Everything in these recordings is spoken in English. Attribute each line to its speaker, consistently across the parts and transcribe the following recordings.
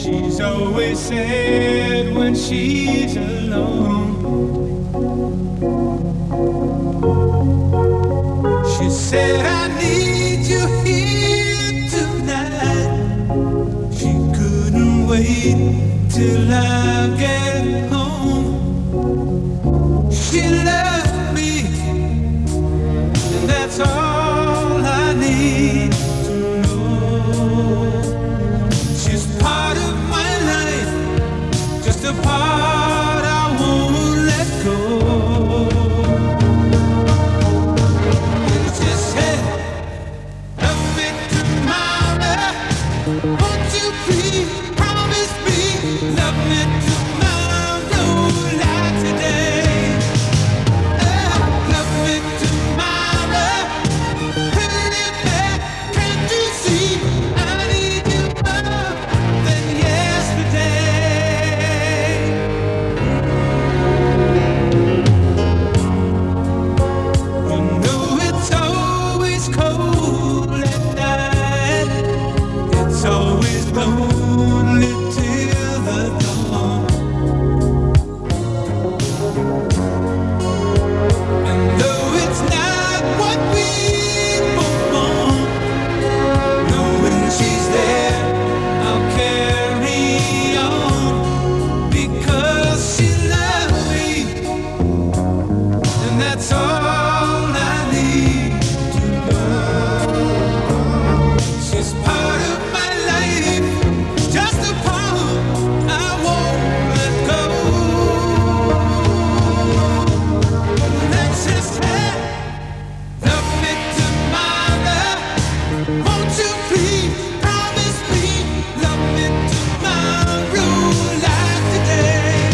Speaker 1: She's always sad when she's alone. She said, I need you here tonight. She couldn't wait till I get home. She loved me, and that's all I need to know. She's part of my life, just a part I won't let go. She said, love me tomorrow, won't you please promise me, love me tomorrow like today. Love me tomorrow, pretty bad, can't you see, I need you more than yesterday. You know it's always cold at night, it's always lonely till the dawn. And though it's not what we both want, knowing she's there, I'll carry on because she loves me, and that's all I need to know. She's part of my life, just a part I won't let go. Let's just have love me tomorrow. Won't you please promise me, love me tomorrow like today.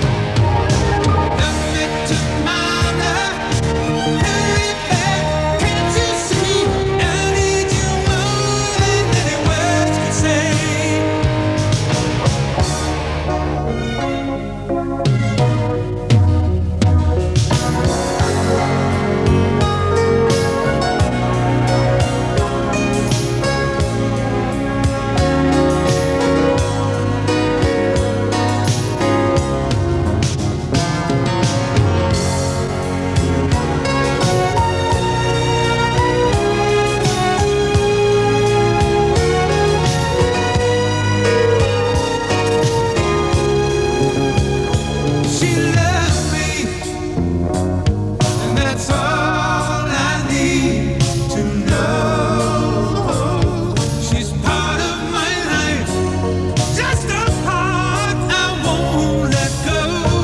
Speaker 1: Love me tomorrow, hurry back, can't you see? I need you more than any words could say. She loves me, and that's all I need to know. She's part of my life, just a part I won't let go.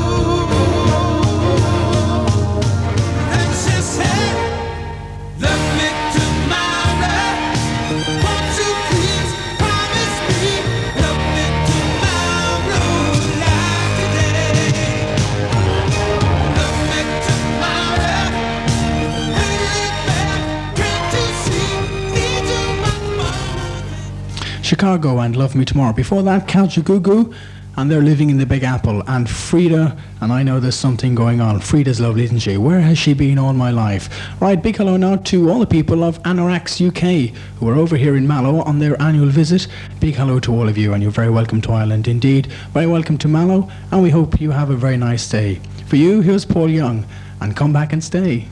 Speaker 1: And she said, love me tomorrow. Won't you please promise me, love me tomorrow like today. Love me tomorrow, hurry back, can't you see, need you more.
Speaker 2: Chicago and Love Me Tomorrow. Before that, Kajagoogoo, and they're living in the Big Apple. And Frida, and I know there's something going on. Frida's lovely, isn't she? Where has she been all my life? Right, big hello now to all the people of Anorax UK who are over here in Mallow on their annual visit. Big hello to all of you, and you're very welcome to Ireland indeed. Very welcome to Mallow, and we hope you have a very nice day. For you, here's Paul Young, and Come Back and Stay.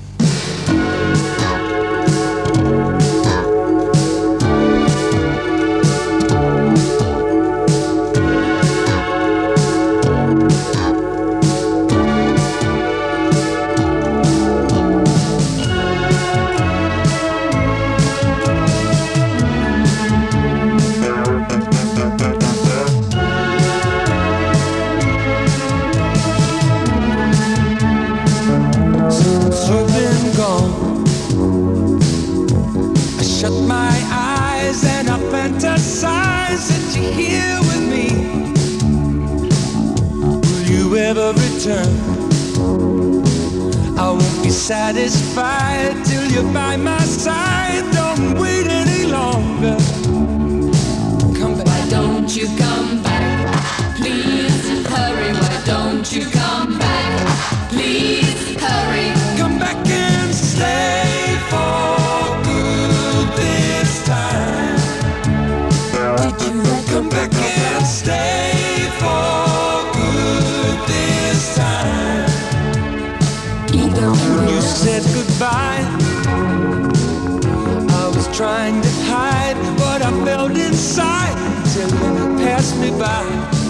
Speaker 1: Since you've been gone, I shut my eyes and I fantasize that you're here with me. Will you ever return? I won't be satisfied till you're by my side. Don't wait any longer. Come back.
Speaker 3: Why don't you come back? Please hurry. Why don't you come back? Please hurry.
Speaker 1: Come back and stay for good this time. Come back and stay. stay for good this time. You said goodbye. I was trying to hide what I felt inside till you passed me by.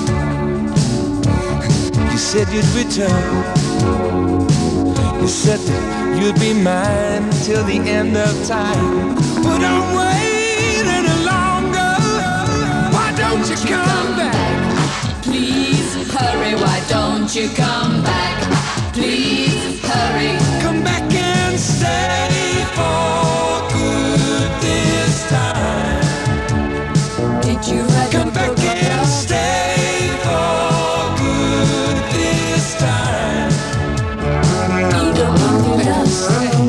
Speaker 1: You said you'd return. You said that you'd be mine till the end of time. But I'm waiting any longer. Why don't you come back?
Speaker 3: Please hurry, why don't you come back? Please hurry.
Speaker 1: Come back and stay for good this time.
Speaker 3: Did you write
Speaker 1: Come back and stay for good this time.
Speaker 3: Ego in the dust.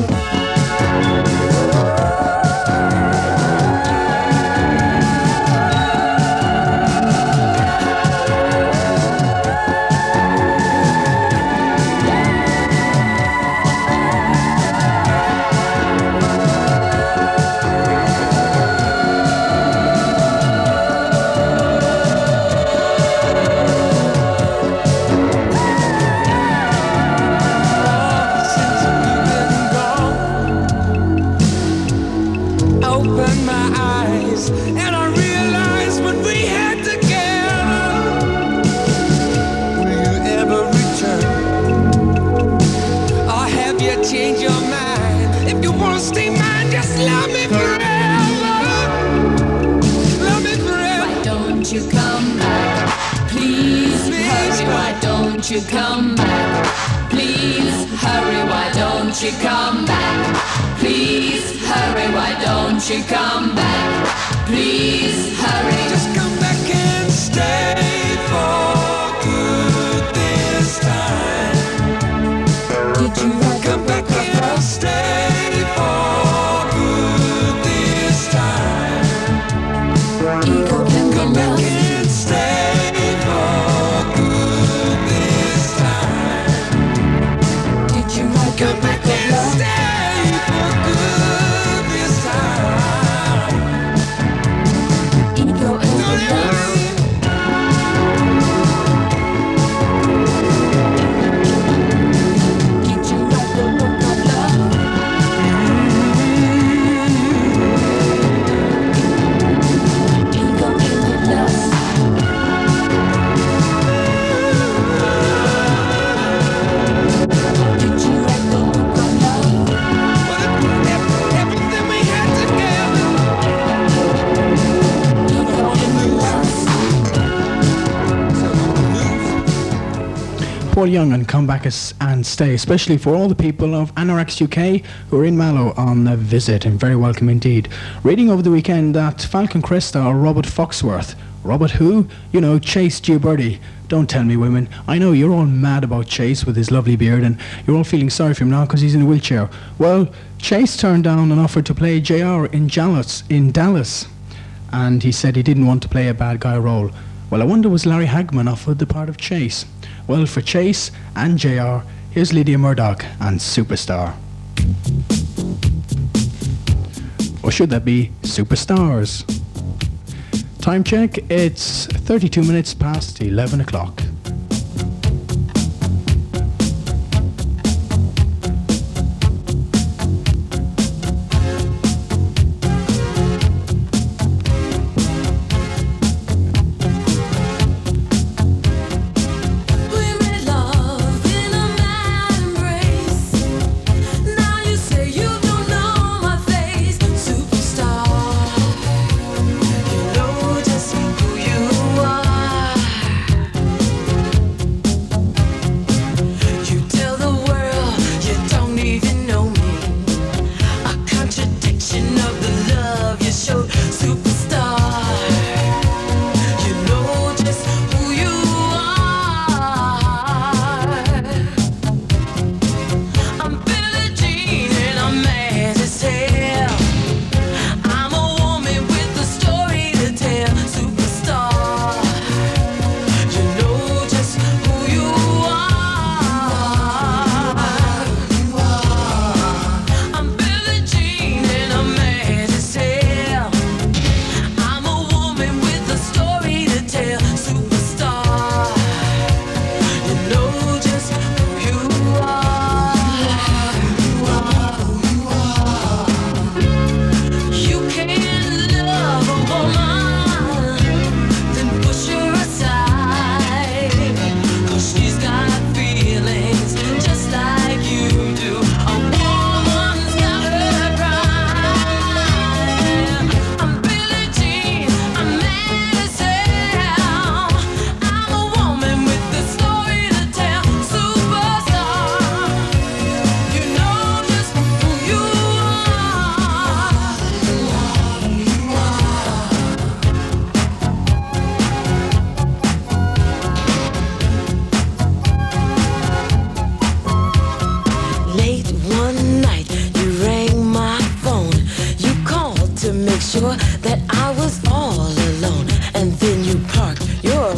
Speaker 3: You come back, please hurry, why don't you come back? Please hurry, why don't you come back? Please hurry.
Speaker 1: Just come back and stay for good this time.
Speaker 3: Did you write
Speaker 1: Come back and stay for good this time.
Speaker 3: Ego can
Speaker 1: Come
Speaker 3: be
Speaker 1: back
Speaker 3: lost.
Speaker 1: and stay for good this time.
Speaker 3: Did you write
Speaker 1: Come back and stay for good this time.
Speaker 3: Ego in
Speaker 1: Don't
Speaker 3: the
Speaker 1: you
Speaker 3: dust.
Speaker 1: worry.
Speaker 3: Did you write the book of love? Ego in the dust. Did you write the book of love?
Speaker 1: Everything we had together.
Speaker 3: Ego in the dust.
Speaker 2: Paul Young and Come Back and Stay, especially for all the people of Anorex UK who are in Mallow on a visit, and very welcome indeed. Reading over the weekend that Falcon Cresta or Robert Foxworth. Robert who? You know, Chase Gioberti. Don't tell me, women. I know you're all mad about Chase with his lovely beard, and you're all feeling sorry for him now because he's in a wheelchair. Well, Chase turned down an offer to play JR in Dallas, and he said he didn't want to play a bad guy role. Well, I wonder was Larry Hagman offered the part of Chase? Well, for Chase and JR, here's Lydia Murdoch and Superstar. Or should that be Superstars? Time check, it's 32 minutes past 11 o'clock.
Speaker 4: We made love in a mad embrace. Now you say you don't know my face, superstar. You know just who you are.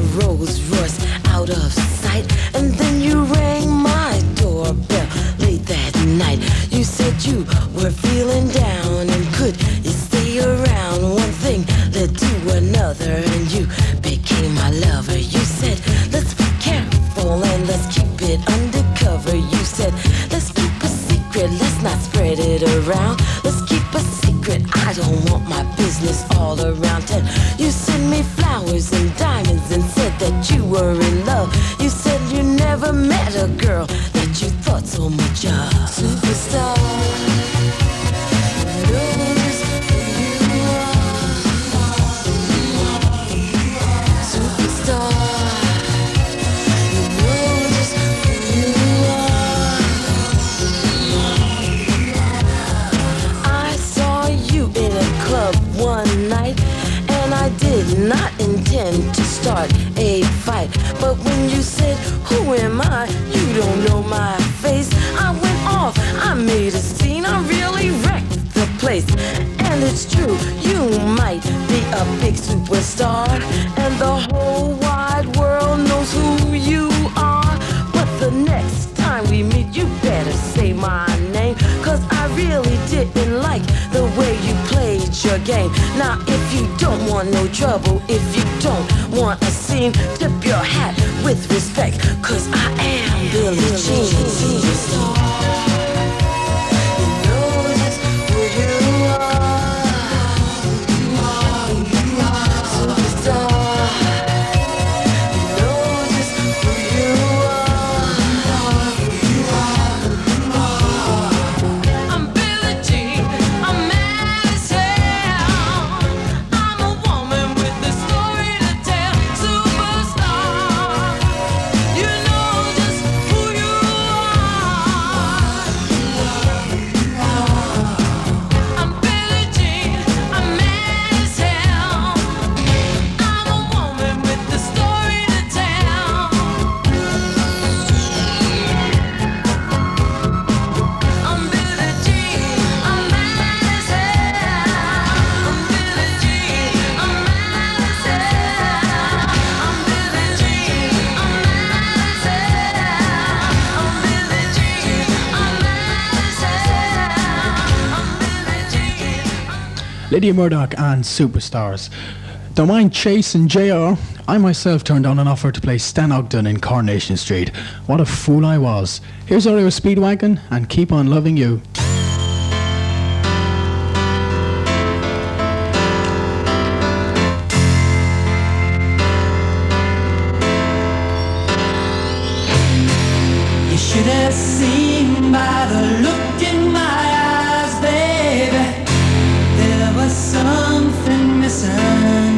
Speaker 5: Rolls Royce out of sight. And then you rang my doorbell late that night. You said you were feeling down and could you stay around. One thing led to another and you became my lover. You said, let's be careful and let's keep it undercover. You said, let's keep a secret, let's not spread it around. Let's keep a secret, I don't want my business all around town. You sent me flowers and diamonds and said that you were in love. You said you never met a girl that you thought so much of. Superstar, knows who you are. Superstar, you know just who you are. I saw you in a club one night, and I did not intend to start a fight. But when you said, who am I? You don't know my face. I went off, I made a scene, I really wrecked the place. And it's true, you might be a big superstar, and the whole wide world knows who you are. But the next time we meet, you better say my name, 'cause I really didn't like the way you played your game. Now if you don't want no trouble, if you don't want a scene, tip your hat with respect, 'cause I am Billie Jean. Superstar, you know just who you are. Superstar, you know just who you are.
Speaker 3: I'm Billie Jean, I'm mad as hell. I'm a woman with a story to tell. Superstar, you know just who you are. I'm Billie Jean, I'm mad as hell. I'm a woman with a story to tell. I'm Billie Jean, I'm mad as hell. I'm Billie Jean, I'm mad as hell. I'm Billie Jean, I'm mad as hell. I'm Billie Jean, I'm mad as hell. I'm Billie Jean.
Speaker 2: Lydia Murdoch and Superstars. Don't mind Chase and JR. I myself turned down an offer to play Stan Ogden in Coronation Street. What a fool I was. Here's REO Speedwagon and Keep On Loving You.
Speaker 1: You should have seen by the look in my eyes, baby, there was something missing.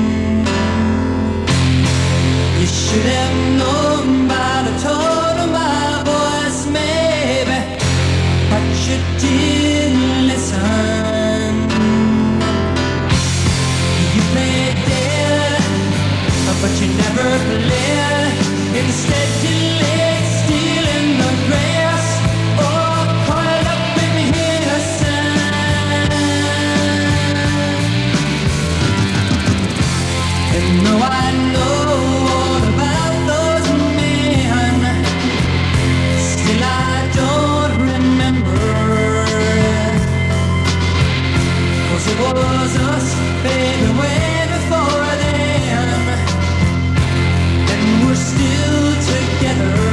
Speaker 1: You should have known by the tone of my voice, maybe, but you didn't listen. You played dead, but you never played. Instead you laid still in the grass, or coiled up in his sand. And though I know all about those men, still I don't remember. 'Cause it was us, baby, way before then. And we're still together.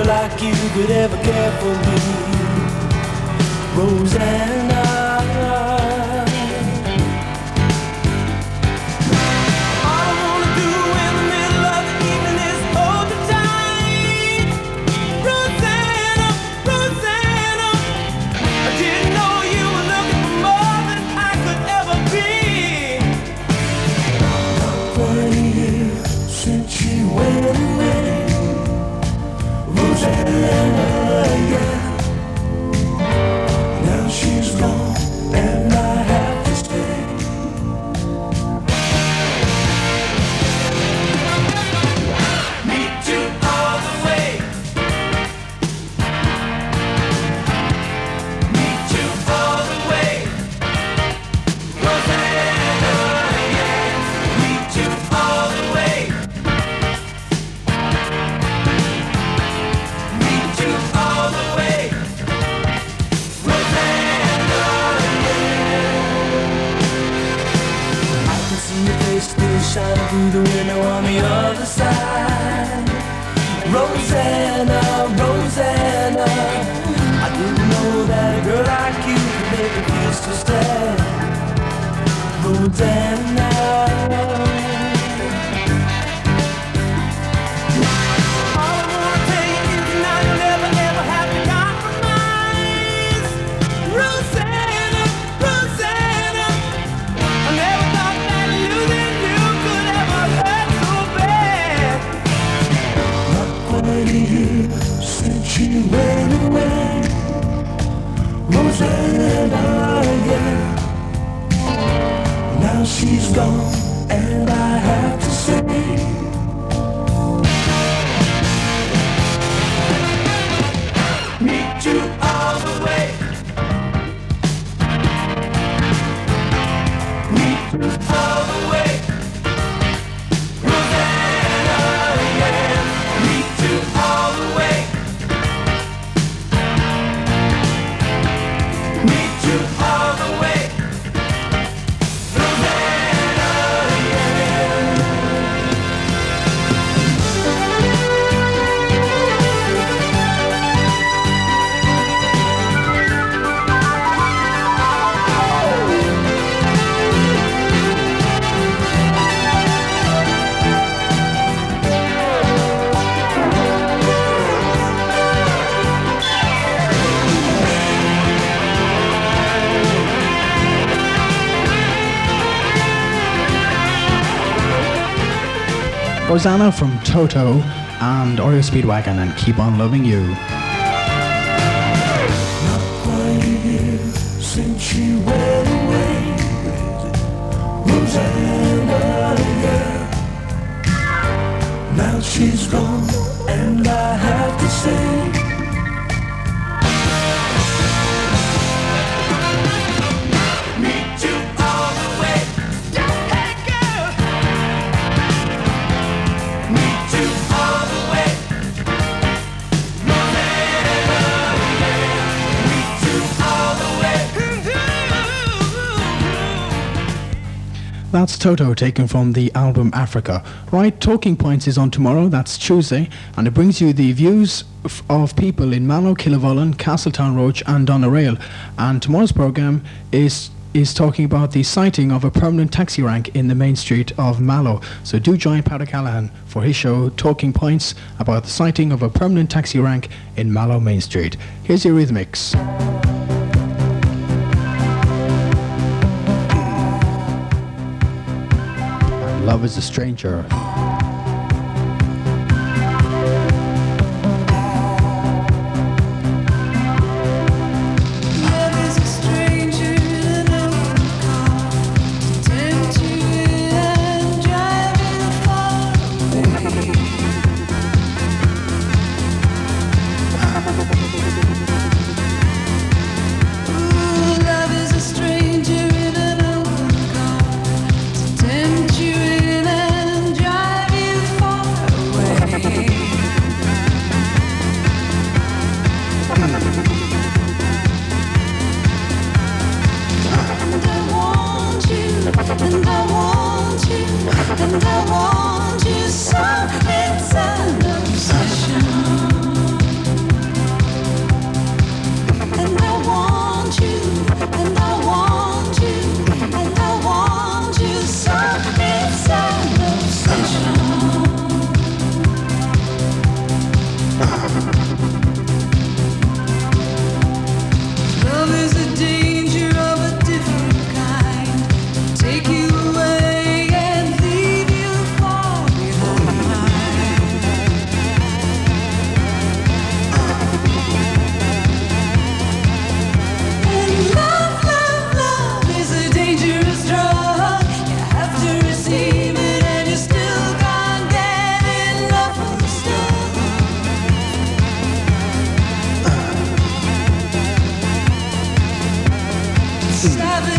Speaker 1: like you could ever care for me, Rosanna. All I wanna do in the middle of the evening is hold you tight, Rosanna, Rosanna. I didn't know you were looking for more than I could ever be. Not 20 years since she went away, Rosanna, yeah. Now she's gone and I have to stay. Meet you all the way. Meet you all the way. Rosanna, yeah. Meet you all the way. Meet you all the way. Rosanna, yeah. I can see your face still shining through the window on the other side. Rosanna, Rosanna, I didn't know that a girl like you could make a kiss to stay. Rosanna. All I wanna tell you is tonight you'll never ever have to compromise. Rosanna, Rosanna, I never thought that losing you could ever hurt so bad. Not 20 years since she went away, Rosanna, yeah. Now she's gone and I have to say, meet you all the way. Meet you all the way. Rosanna, yeah. Meet you all the way. Meet you all the way. Rosanna, yeah.
Speaker 2: Rosanna from Toto and Oreo Speedwagon and Keep On Loving You.
Speaker 1: Not 20 years since she went away, Rosanna, yeah. Now she's gone and I have to say, meet you all the way. Hey girl, meet you all the way. Rosanna, yeah. Meet you all the way.
Speaker 2: That's Toto taken from the album Africa. Right, Talking Points is on tomorrow, that's Tuesday, and it brings you the views of people in Mallow, Killavullen, Castletown Roach and Doneraile. And tomorrow's programme is talking about the sighting of a permanent taxi rank in the main street of Mallow. So do join Paddy Callahan for his show Talking Points about the sighting of a permanent taxi rank in Mallow Main Street. Here's your Eurythmics. Love is a Stranger.
Speaker 4: Love is a stranger that no one called to tempt you and drive you far away. Ooh, love is a stranger that no one called to tempt you and drive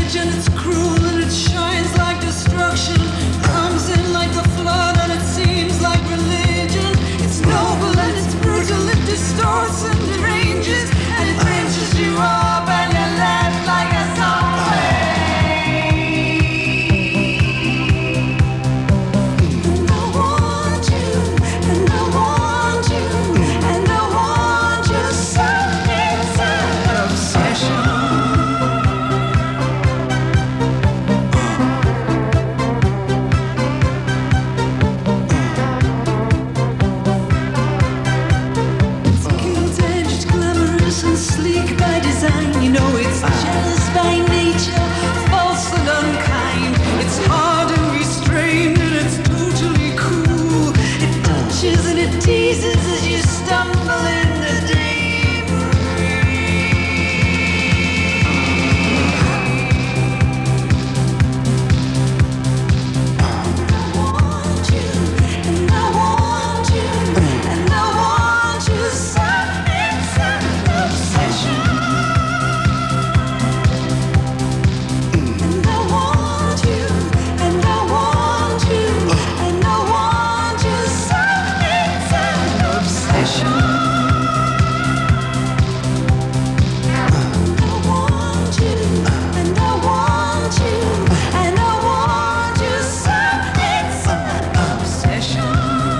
Speaker 4: rage and it's cruel and it shines like destruction. Comes in like the flood and it seems like religion. It's noble and it's brutal, it distorts and deranges, and it pinches you up and you're left like a zombie. And I want you, and I want you, and I want you so it's an obsession. Guilt-edged, glamorous and sleek by design. You know it's jealous by nature, false and unkind. It's hard and restrained and it's totally cool. It touches and it teases as you stumble in the debris. I want you, and I want you, and I want you so it's an obsession. And I want you, and I want you, and I want you so it's an obsession. And I want you, and I want you, and I want you so it's an obsession.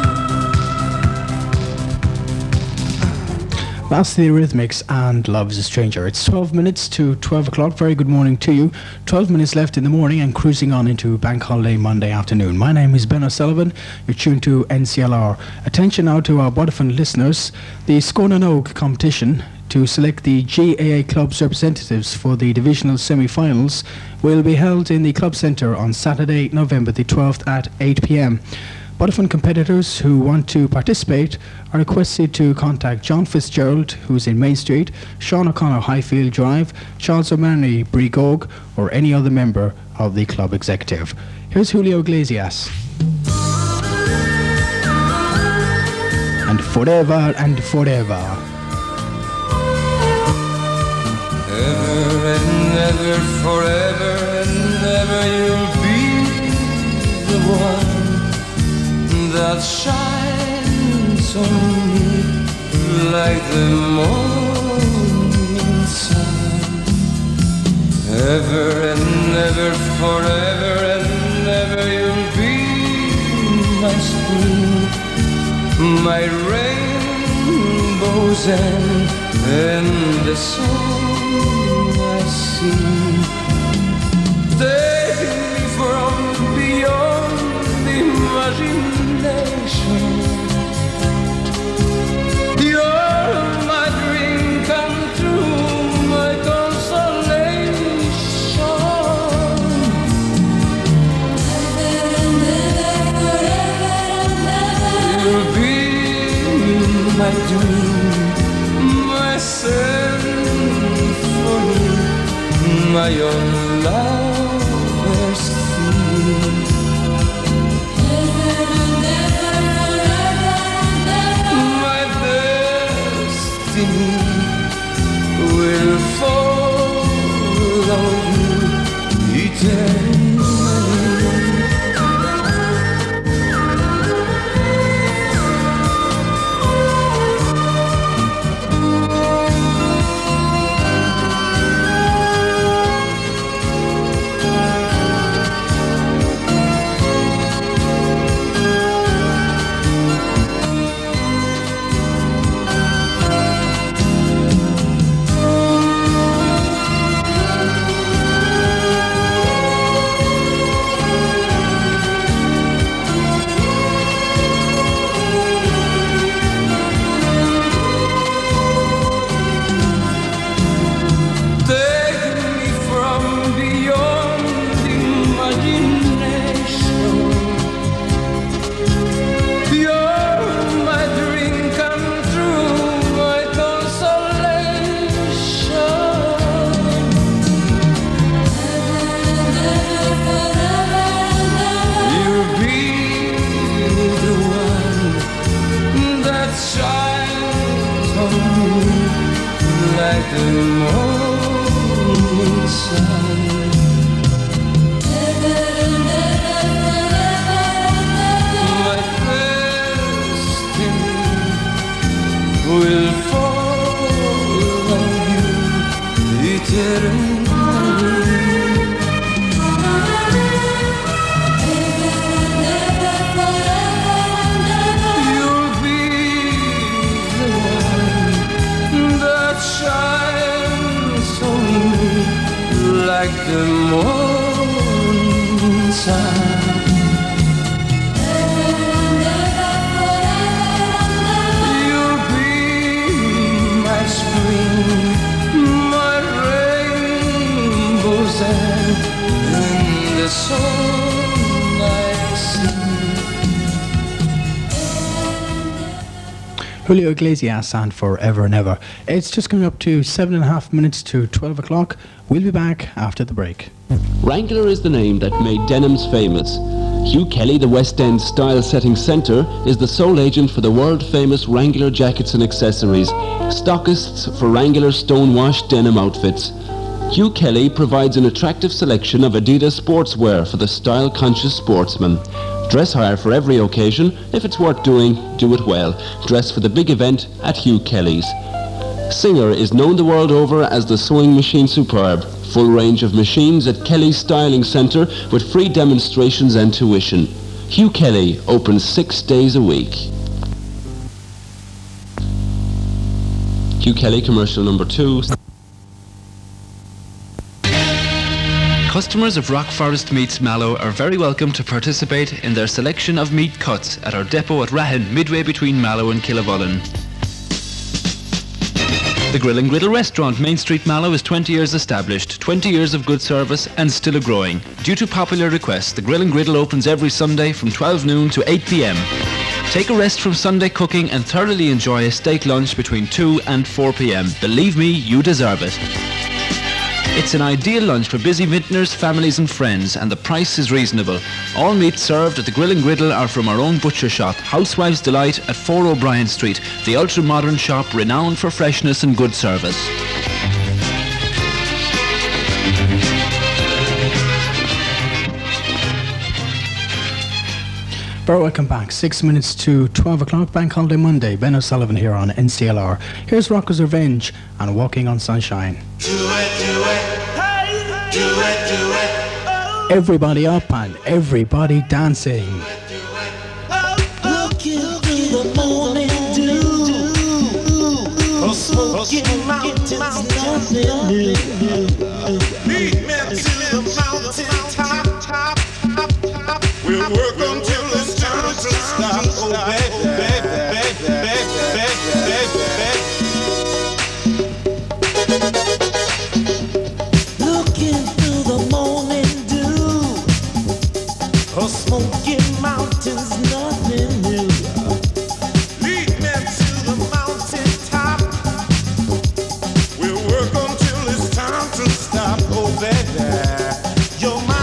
Speaker 2: That's the Eurythmics and Love is a Stranger. It's 12 minutes to 12 o'clock. Very good morning to you. 12 minutes left in the morning and cruising on into Bank Holiday Monday afternoon. My name is Ben O'Sullivan. You're tuned to NCLR. Attention now to our Waterford listeners. The Scone and Oak competition to select the GAA Club's representatives for the divisional semi-finals will be held in the Club Centre on Saturday, November the 12th at 8 p.m. Waterford competitors who want to participate are requested to contact John Fitzgerald, who's in Main Street, Sean O'Connor, Highfield Drive, Charles O'Mahony, Brigog, or any other member of the club executive. Here's Julio Iglesias. And forever and forever.
Speaker 1: Ever and ever, forever and ever, you'll be the one that shines on me like the morning sun. Ever and ever, forever and ever, you'll be my spring, my rainbows and the song I sing. Take me from beyond imagination. You're my dream come true, my consolation. You'll be my dream, my symphony, my own lover's theme. My destiny will follow you eternally. like the morning sun. like the morning sun. You'll be my spring, my rainbows, and the song I sing.
Speaker 2: Julio Iglesias and Forever and Ever. It's just coming up to 7.5 minutes to 12 o'clock. We'll be back after the break.
Speaker 6: Wrangler is the name that made denims famous. Hugh Kelly, the West End Style Setting Centre, is the sole agent for the world-famous Wrangler jackets and accessories, stockists for Wrangler stone-washed denim outfits. Hugh Kelly provides an attractive selection of Adidas sportswear for the style-conscious sportsman. Dress hire for every occasion. If it's worth doing, do it well. Dress for the big event at Hugh Kelly's. Singer is known the world over as the Sewing Machine Superb. Full range of machines at Kelly's Styling Centre with free demonstrations and tuition. Hugh Kelly, open 6 days a week. Hugh Kelly, commercial number 2.
Speaker 7: Customers of Rock Forest Meats Mallow are very welcome to participate in their selection of meat cuts at our depot at Rahan, midway between Mallow and Killavullen. The Grill and Griddle restaurant, Main Street, Mallow, is 20 years established, 20 years of good service and still a growing. Due to popular request, the Grill and Griddle opens every Sunday from 12 noon to 8 p.m. Take a rest from Sunday cooking and thoroughly enjoy a steak lunch between 2 and 4 p.m. Believe me, you deserve it. It's an ideal lunch for busy vintners, families and friends, and the price is reasonable. All meats served at the Grill and Griddle are from our own butcher shop, Housewife's Delight at 4 O'Brien Street, the ultra-modern shop renowned for freshness and good service.
Speaker 2: Very welcome back. 6 minutes to 12 o'clock, Bank Holiday Monday. Ben O'Sullivan here on NCLR. Here's Rocker's Revenge and Walking on Sunshine.
Speaker 1: Do it, hey, do it,
Speaker 2: Everybody up and everybody dancing.
Speaker 4: Looking through the morning dew, smoking mountains, nothing new. Lead me to the mountain top. We'll work until it's time to stop. Oh, looking through the morning dew, smoking mountains, nothing new. Lead me to the mountain top. We'll work until it's time to stop. Oh, baby, you're mine.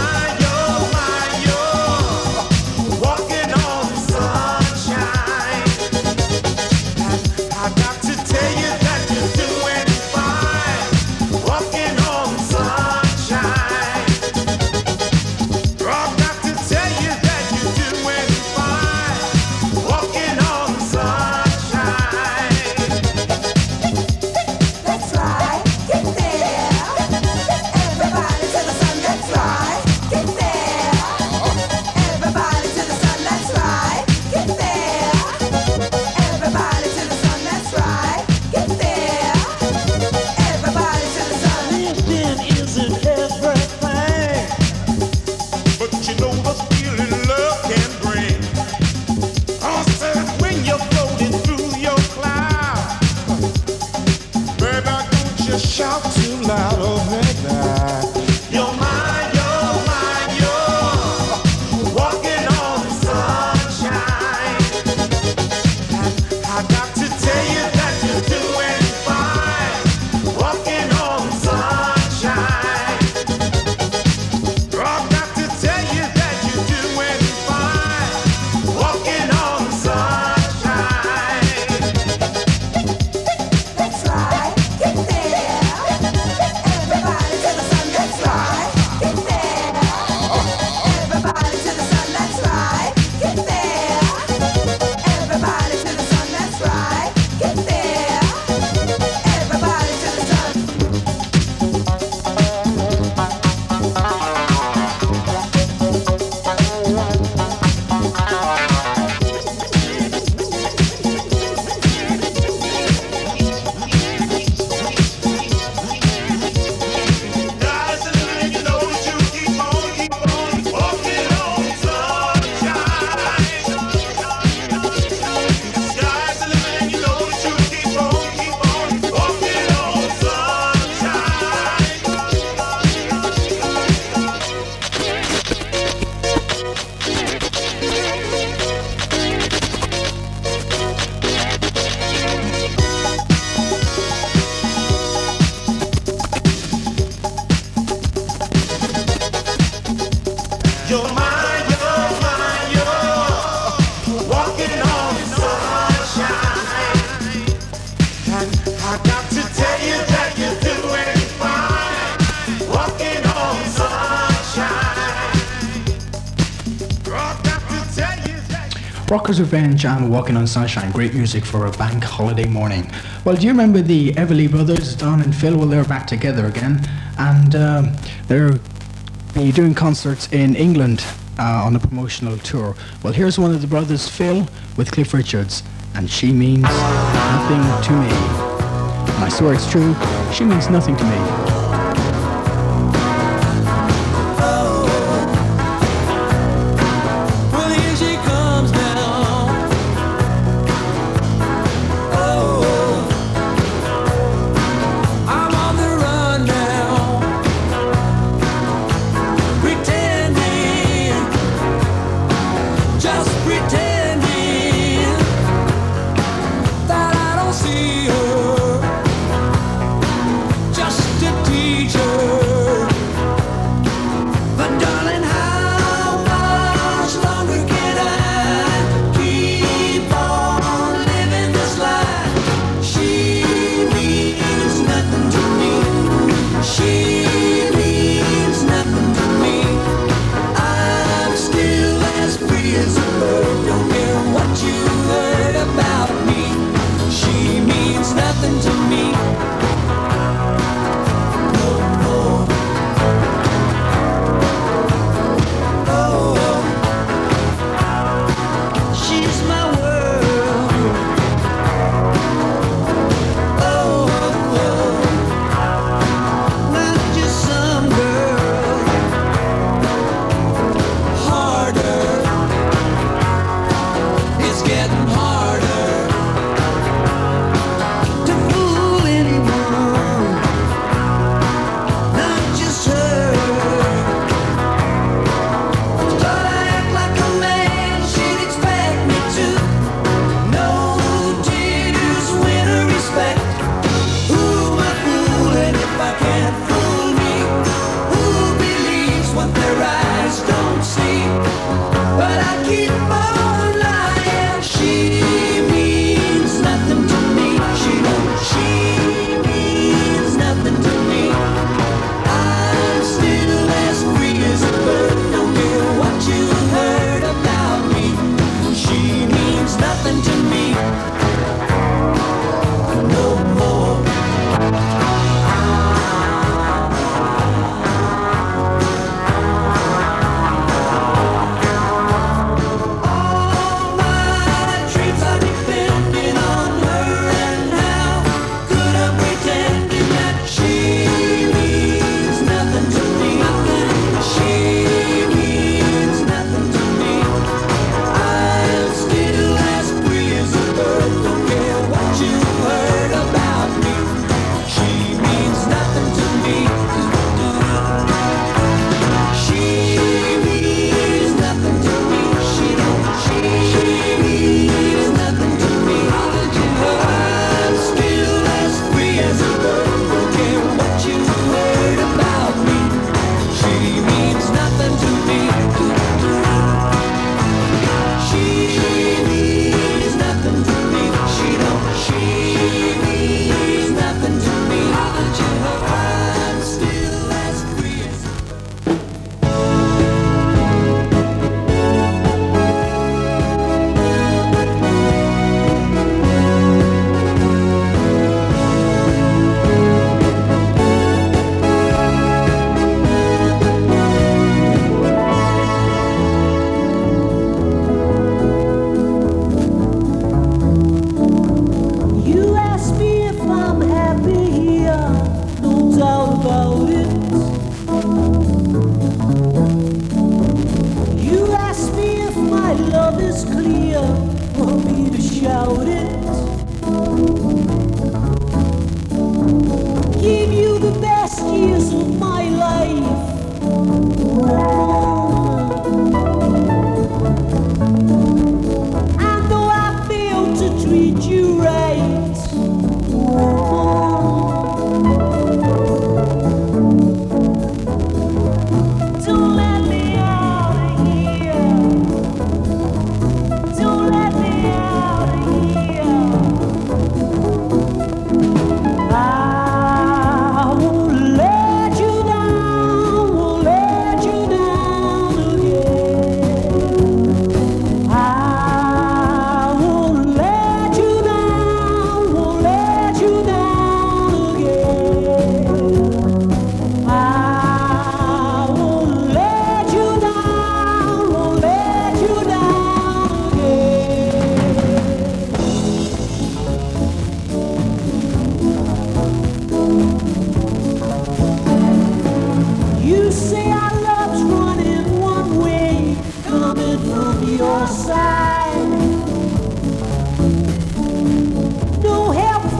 Speaker 8: Right.
Speaker 2: Rockers Revenge and Walking on Sunshine, great music for a bank holiday morning. Well, do you remember the Everly Brothers, Don and Phil? Well, they're back together again, and they're be doing concerts in England on a promotional tour. Well, here's one of the brothers, Phil, with Cliff Richards, and She Means Nothing to Me. And I swear it's true, she means nothing to me.